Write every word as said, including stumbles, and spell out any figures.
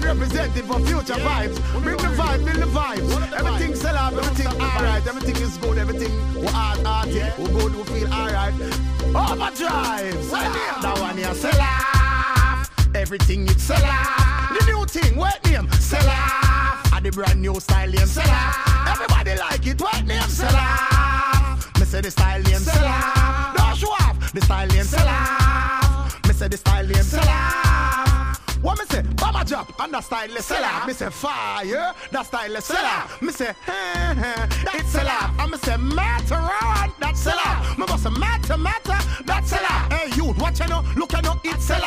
representing for future vibes. Bring the vibe, bring the vibes. Everything sell out, everything alright. Everything is good, everything we art, art, we good, we feel alright. Overdrive, sell out. That one here, sell out. Everything it sell out. The new thing, what name? Sell out. And the brand new style name, sell out. Everybody like it, what name? Sell out. Me say the style name, sell out. Don't show off, the style name, sell out. Me say the style name, sell out. What me say? Bama drop and that style is seller. Me say fire, that style is seller. Me say hey, hey, it's seller. And me say matter on that seller. Me must say matter matter that seller. Hey you, watch you know, look you know, it's seller.